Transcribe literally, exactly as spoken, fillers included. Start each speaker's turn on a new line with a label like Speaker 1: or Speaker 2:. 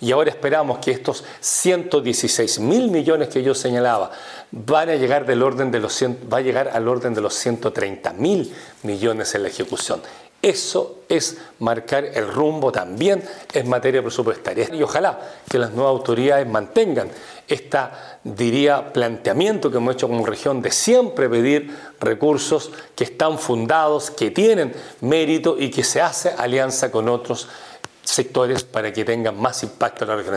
Speaker 1: y ahora esperamos que estos ciento dieciséis mil millones que yo señalaba van a llegar del orden de los cien, va a llegar al orden de los ciento treinta mil millones en la ejecución. Eso es marcar el rumbo también en materia presupuestaria. Y ojalá que las nuevas autoridades mantengan este, diría, planteamiento que hemos hecho como región de siempre pedir recursos que están fundados, que tienen mérito y que se hace alianza con otros sectores para que tengan más impacto en la región.